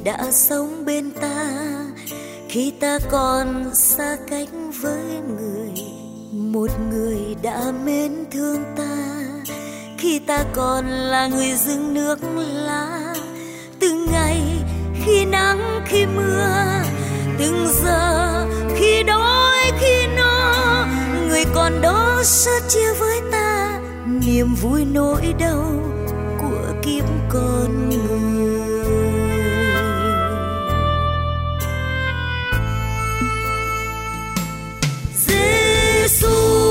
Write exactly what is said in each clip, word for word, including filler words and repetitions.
đã sống bên ta khi ta còn xa cách với người, một người đã mến thương ta khi ta còn là người dưng nước lá. Từng ngày khi nắng khi mưa, từng giờ khi đói khi no, người còn đó sớt chia với ta niềm vui nỗi đau của kiếp con người. Giêsu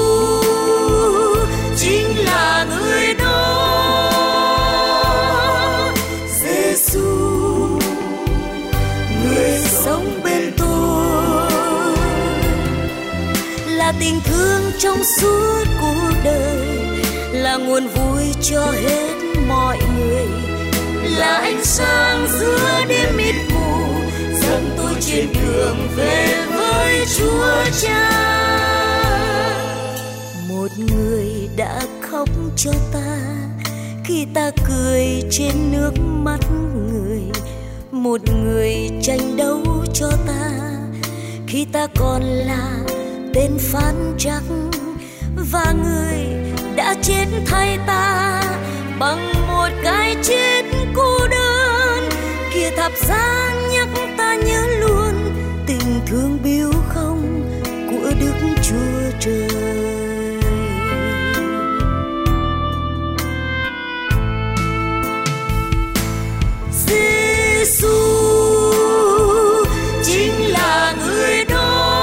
chính là người đó, Giêsu người sống bên tôi, là tình thương trong suốt cuộc đời, là nguồn vui cho hết mọi người, là ánh sáng giữa đêm mịt mù, dẫn tôi trên đường về với Chúa Cha. Một người đã khóc cho ta khi ta cười trên nước mắt người, một người tranh đấu cho ta khi ta còn là tên phán trắc, và người đã chết thay ta bằng một cái chết cô đơn. Kia thập giá nhắc ta nhớ luôn tình thương biếu không của Đức Chúa Trời. Giêsu chính là người đó,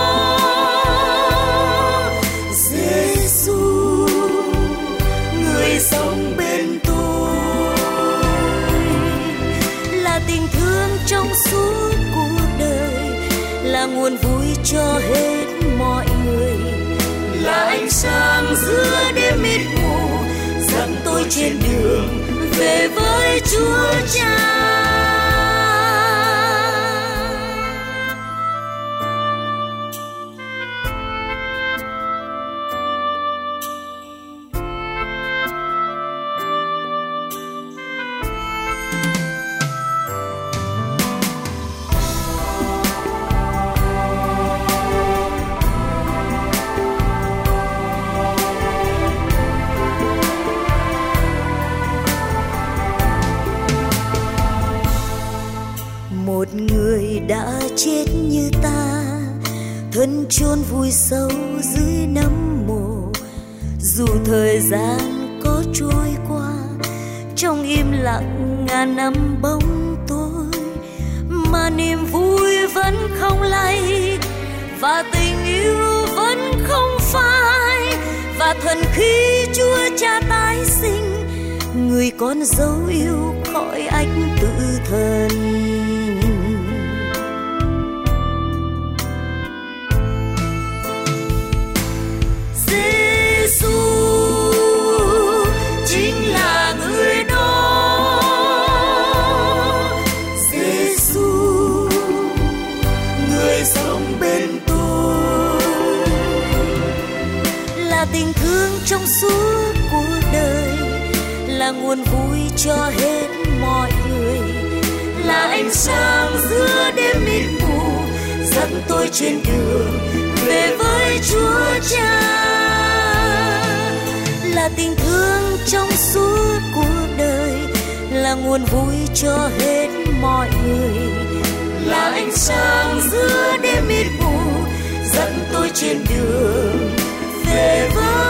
Giêsu người sống bên tôi, là tình thương trong suốt cuộc đời, là nguồn vui cho hết mọi người, là ánh sáng giữa đêm mịt mù, dẫn tôi trên đường về với Chúa Cha. Một người đã chết như ta, thân chôn vùi sâu dưới nấm mồ, dù thời gian có trôi qua trong im lặng ngàn năm bóng tối, mà niềm vui vẫn không lay, và tình yêu vẫn không phai, và thần khí Chúa Cha tái sinh, người con dấu yêu khỏi anh tự thần. Giêsu chính là người đó, Giêsu người sống bên tôi, là tình thương trong suốt cuộc đời, là nguồn vui cho hết mọi người, là ánh sáng giữa đêm mịt mù, dẫn tôi trên đường về với Chúa Cha. Là tình thương trong suốt cuộc đời, là nguồn vui cho hết mọi người, là ánh sáng giữa đêm mịt mù, dẫn tôi trên đường về với